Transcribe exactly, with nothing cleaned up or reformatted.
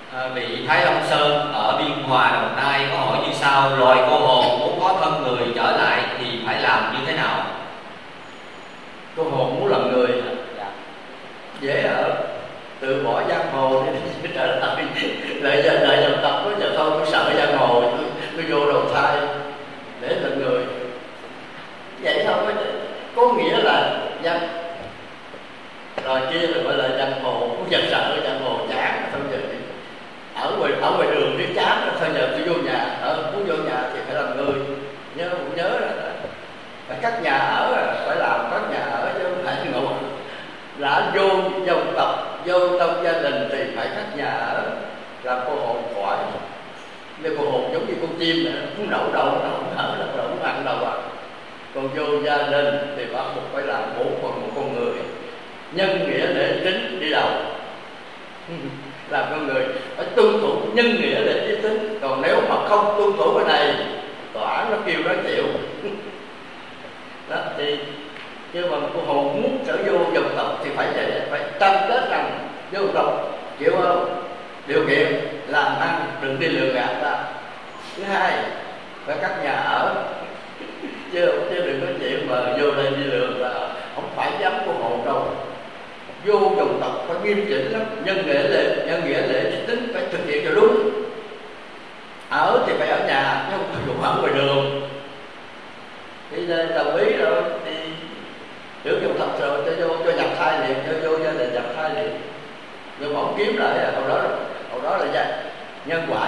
À, vị Thái Long Sơn ở Biên Hòa, Đồng Nai có hỏi như sau: loài cô hồn muốn có thân người trở lại thì phải làm như thế nào? Cô hồn muốn làm người Dạ. dễ ở, từ bỏ giang hồ đi trở lại. Lợi giờ lợi dòng tập có giờ thôi, tôi sợ giang hồ, tôi, tôi vô đầu thai để làm người. Vậy thôi, có nghĩa là giang rồi kia là gọi là giang hồ, cũng giật sợ giang hồ chán thôi giờ đi. Ở ngoài ở ngoài đường đi chán rồi thôi giờ tôi vô nhà, ở muốn vô nhà thì phải làm người. Nhớ cũng nhớ là phải cắt nhà ở, phải làm cắt nhà ở chứ không phải ngủ. Đã vô dòng tộc, vô trong gia đình thì phải cắt nhà ở, làm cô hồn khỏi. Nếu cô hồn giống như con chim này, cũng đậu đậu nó không hở, nó không ăn đâu à. Còn vô gia đình thì bắt buộc phải làm bổn phận một con người. Nhân nghĩa lễ chính đi đầu. Làm con người phải tuân thủ nhân nghĩa lễ trí tính. Còn nếu mà không tuân thủ cái này, tòa nó kêu nó chịu. Đó thì nhưng mà cô hồn muốn trở vô dòng tộc thì phải vậy, phải tâm kết rằng vô dòng tộc, chịu không? Điều kiện làm ăn, đừng đi lừa gạt ta. Thứ hai phải cắt nhà ở, chứ chứ đừng có chuyện mà vô đây đi lừa là không phải dám cô hồn đâu. Vô dòng tộc phải nghiêm chỉnh lắm, nhân nghĩa lễ, nhân nghĩa lễ trí tính phải thực hiện cho đúng. Ở thì phải ở nhà chứ không phải ở ngoài đường. Thì đồng ý rồi thì hiểu dòng tộc rồi cho vô cho nhập thai liền, cho vô gia đình nhập thai liền. Nhưng mà không kiếm lại, hồi đó hồi đó là vậy. Nhân quả